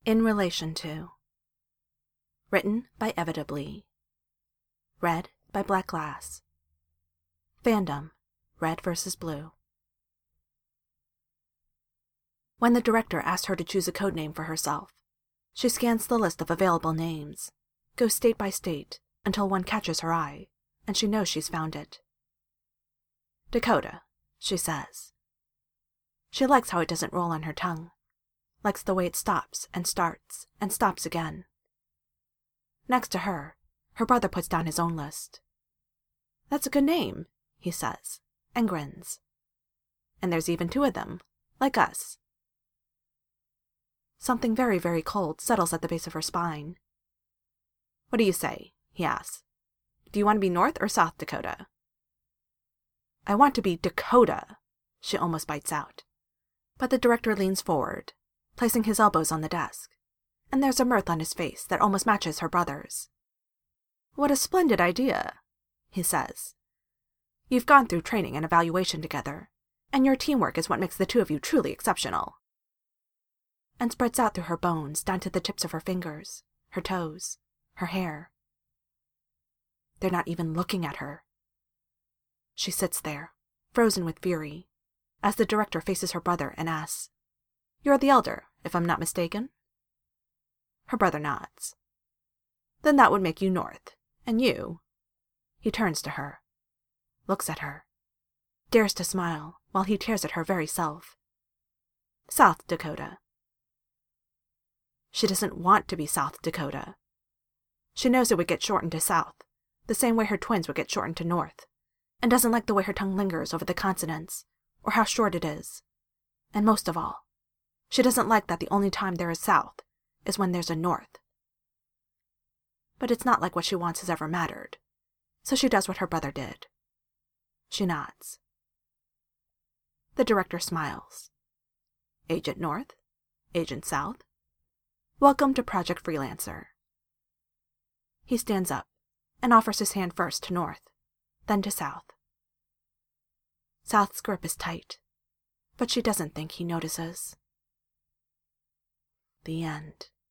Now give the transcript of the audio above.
In Relation To. Written by Evitably. Read by Black Glass. Fandom, Red vs. Blue. When the director asked her to choose a codename for herself, she scans the list of available names, goes state by state until one catches her eye, and she knows she's found it. Dakota, she says. She likes how it doesn't roll on her tongue, likes the way it stops and stops again. Next to her, her brother puts down his own list. That's a good name, he says, and grins. And there's even two of them, like us. Something very, very cold settles at the base of her spine. What do you say? He asks. Do you want to be North or South Dakota? I want to be Dakota, she almost bites out. But the director leans forward, placing his elbows on the desk, and there's a mirth on his face that almost matches her brother's. What a splendid idea, he says. You've gone through training and evaluation together, and your teamwork is what makes the two of you truly exceptional. And spreads out through her bones down to the tips of her fingers, her toes, her hair. They're not even looking at her. She sits there, frozen with fury, as the director faces her brother and asks, You're the elder, if I'm not mistaken? Her brother nods. Then that would make you North, and you... He turns to her, looks at her, dares to smile while he tears at her very self. South Dakota. She doesn't want to be South Dakota. She knows it would get shortened to South, the same way her twins would get shortened to North, and doesn't like the way her tongue lingers over the consonants, or how short it is. And most of all, she doesn't like that the only time there is South is when there's a North. But it's not like what she wants has ever mattered, so she does what her brother did. She nods. The director smiles. Agent North? Agent South? Welcome to Project Freelancer. He stands up and offers his hand first to North, then to South. South's grip is tight, but she doesn't think he notices. The end.